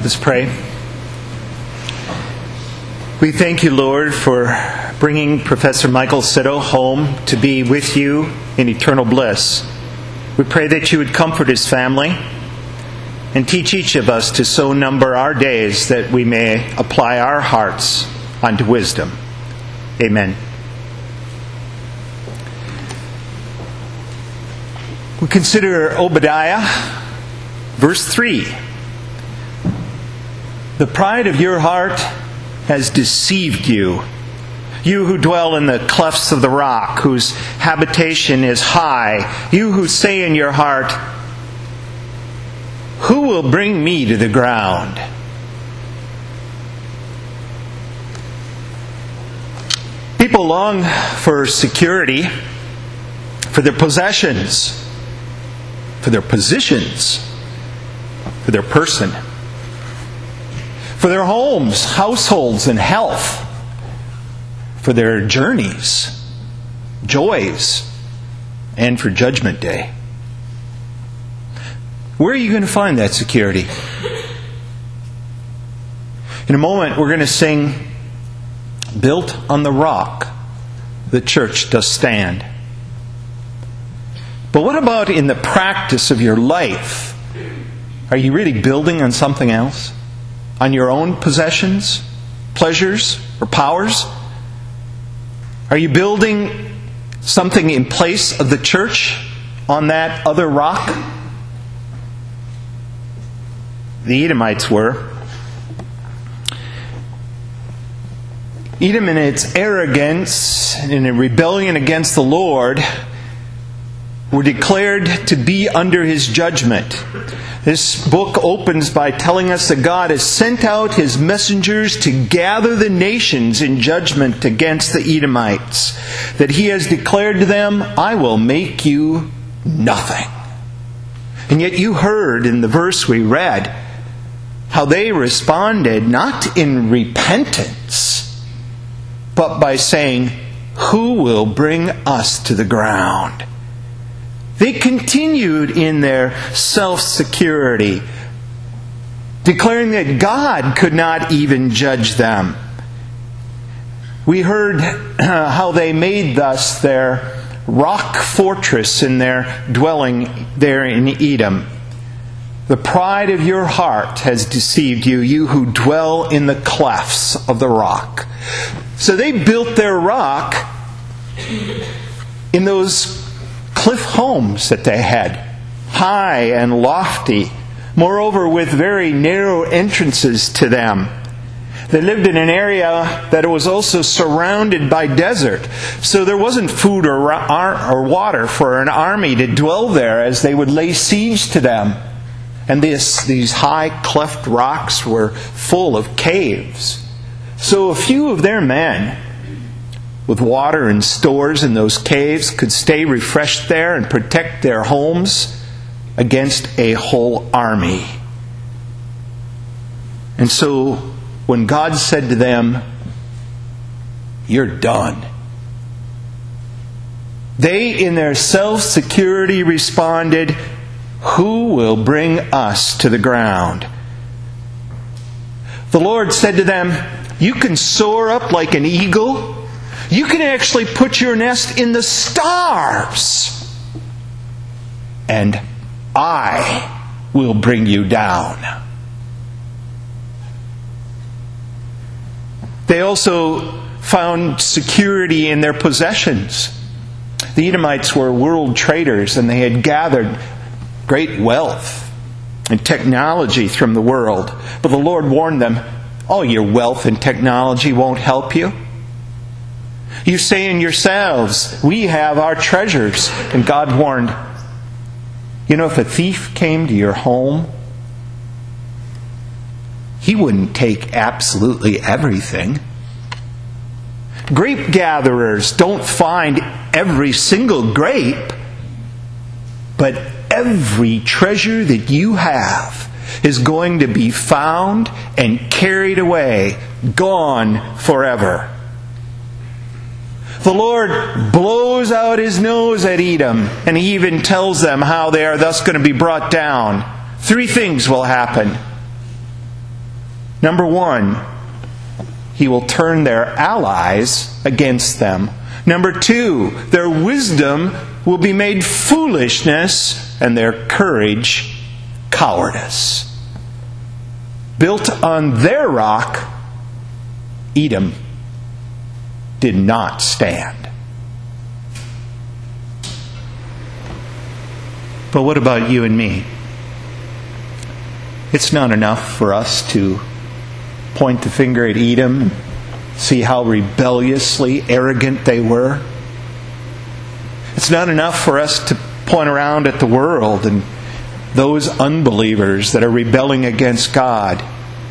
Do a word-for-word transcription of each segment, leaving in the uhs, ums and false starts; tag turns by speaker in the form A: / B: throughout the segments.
A: Let's pray. We thank you, Lord, for bringing Professor Michael Sitto home to be with you in eternal bliss. We pray that you would comfort his family and teach each of us to so number our days that we may apply our hearts unto wisdom. Amen. We consider Obadiah, verse three. The pride of your heart has deceived you. You who dwell in the clefts of the rock, whose habitation is high. You who say in your heart, who will bring me to the ground? People long for security, for their possessions, for their positions, for their person, for their homes, households, and health, for their journeys, joys, and for Judgment Day. Where are you going to find that security? In a moment, we're going to sing, Built on the Rock, the Church Does Stand. But what about in the practice of your life? Are you really building on something else? On your own possessions, pleasures, or powers? Are you building something in place of the church on that other rock? The Edomites were. Edom, in its arrogance, in a rebellion against the Lord, were declared to be under His judgment. This book opens by telling us that God has sent out His messengers to gather the nations in judgment against the Edomites. That He has declared to them, I will make you nothing. And yet you heard in the verse we read how they responded not in repentance, but by saying, who will bring us to the ground? They continued in their self-security, declaring that God could not even judge them. We heard uh, how they made thus their rock fortress in their dwelling there in Edom. The pride of your heart has deceived you, you who dwell in the clefts of the rock. So they built their rock in those cliff homes that they had, high and lofty, moreover with very narrow entrances to them. They lived in an area that was also surrounded by desert, so there wasn't food or, or water for an army to dwell there as they would lay siege to them. And this, these high cleft rocks were full of caves. So a few of their men, with water and stores in those caves, could stay refreshed there and protect their homes against a whole army. And so when God said to them, you're done, they in their self-security responded, who will bring us to the ground? The Lord said to them, you can soar up like an eagle. You can actually put your nest in the stars. And I will bring you down. They also found security in their possessions. The Edomites were world traders, and they had gathered great wealth and technology from the world. But the Lord warned them, all your wealth and technology won't help you. You say in yourselves, we have our treasures. And God warned, you know, if a thief came to your home, he wouldn't take absolutely everything. Grape gatherers don't find every single grape, but every treasure that you have is going to be found and carried away, gone forever. The Lord blows out His nose at Edom, and He even tells them how they are thus going to be brought down. Three things will happen. Number one, he will turn their allies against them. Number two, their wisdom will be made foolishness, and their courage cowardice. Built on their rock, Edom did not stand. But what about you and me? It's not enough for us to point the finger at Edom and see how rebelliously arrogant they were. It's not enough for us to point around at the world and those unbelievers that are rebelling against God.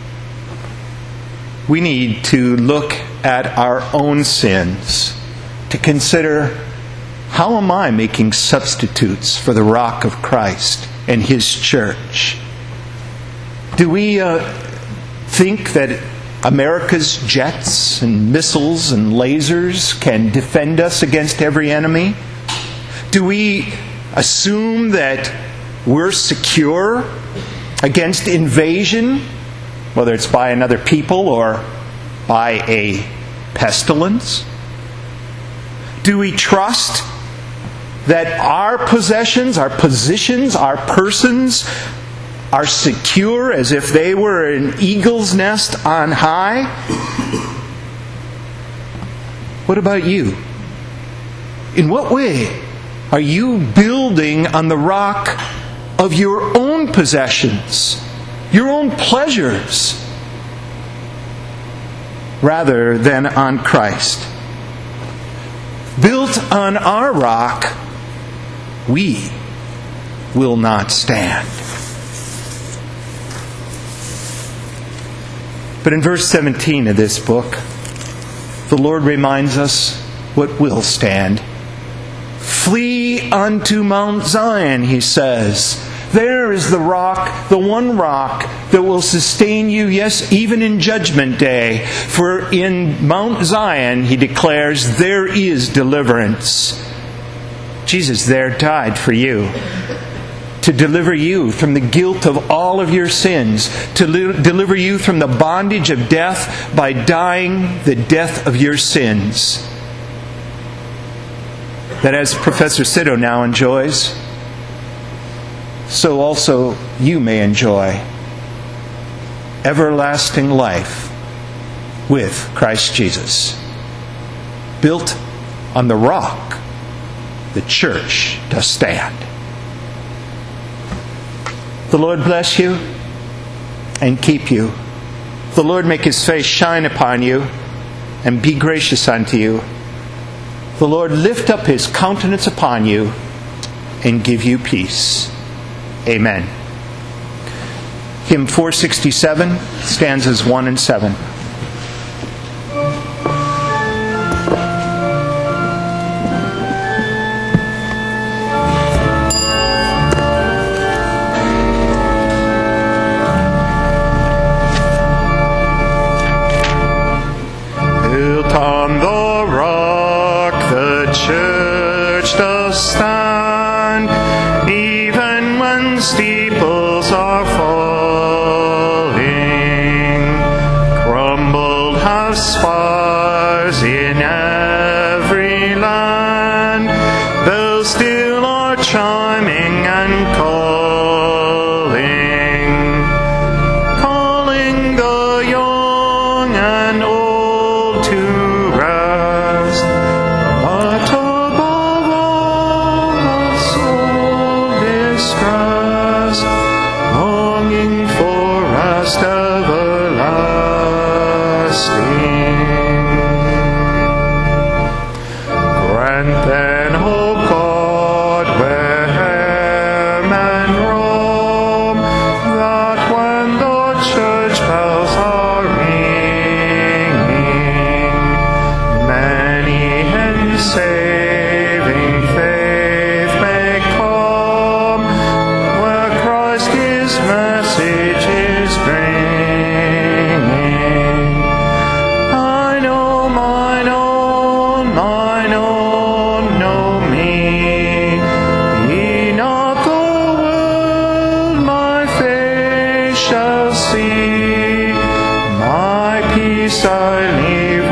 A: We need to look at our own sins, to consider, how am I making substitutes for the rock of Christ and His church? Do we uh, think that America's jets and missiles and lasers can defend us against every enemy? Do we assume that we're secure against invasion, whether it's by another people or by a pestilence? Do we trust that our possessions, our positions, our persons are secure as if they were an eagle's nest on high? What about you? In what way are you building on the rock of your own possessions, your own pleasures, rather than on Christ? Built on our rock, we will not stand. But in verse seventeen of this book, the Lord reminds us what will stand. Flee unto Mount Zion, He says. There is the rock, the one rock that will sustain you, yes, even in Judgment Day. For in Mount Zion, He declares, there is deliverance. Jesus there died for you, to deliver you from the guilt of all of your sins, to li- deliver you from the bondage of death by dying the death of your sins. That as Professor Sito now enjoys, so also you may enjoy everlasting life with Christ Jesus. Built on the rock, the church does stand. The Lord bless you and keep you. The Lord make His face shine upon you and be gracious unto you. The Lord lift up His countenance upon you and give you peace. Amen. Hymn four sixty-seven, stanzas one and seven.
B: Built on the rock, the church does stand, even when steeples are falling, crumbled have spires in every land, bells still are chiming and calling, calling the young and old to rest. But above all, the soul distressed, longing for rest everlasting. Grant then, O God, where men roam, that when the church bells are ringing, many peace I leave